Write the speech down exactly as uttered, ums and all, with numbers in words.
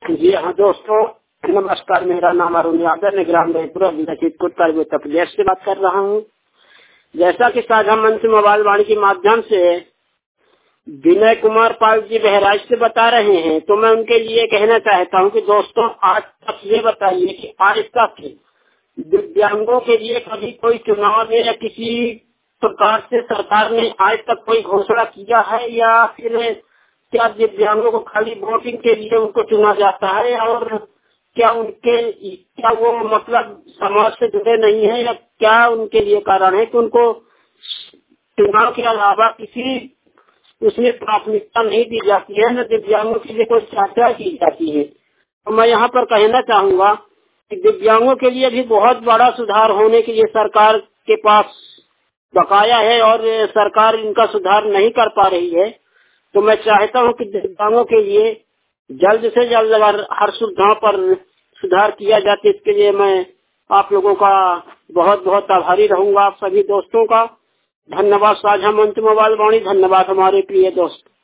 जी हाँ दोस्तों, नमस्कार। मेरा नाम अरुण यादव, मैं ग्राम रहीपुरा जिला चित्रकूट उत्तर प्रदेश से बात कर रहा हूँ। जैसा कि साझा मंच मोबाइल वाणी के माध्यम से विनय कुमार पाल जी बहराइच से बता रहे हैं, तो मैं उनके लिए कहना चाहता हूँ कि दोस्तों, आज तक ये बताइए कि आज तक दिव्यांगों के लिए कभी कोई चुनाव में या किसी प्रकार से सरकार ने आज तक कोई घोषणा किया है, या फिर क्या दिव्यांगों को खाली वोटिंग के लिए उनको चुना जाता है, और क्या उनके क्या वो मतलब समाज से जुड़े नहीं है, या क्या उनके लिए कारण है कि उनको चुनाव के अलावा किसी उसमें प्राथमिकता नहीं दी जाती है, न दिव्यांगों के लिए कोई चर्चा की जाती है। तो मैं यहाँ पर कहना चाहूँगा कि दिव्यांगों के लिए भी बहुत बड़ा सुधार होने के लिए सरकार के पास बकाया है और सरकार इनका सुधार नहीं कर पा रही है। तो मैं चाहता हूँ कि दिव्यांगों के लिए जल्द से जल्द अगर हर सुविधाओं पर सुधार किया जाए, इसके लिए मैं आप लोगों का बहुत बहुत आभारी रहूंगा, आप सभी दोस्तों का। धन्यवाद साझा मंच मोबाइल वाणी, धन्यवाद हमारे प्रिय दोस्त।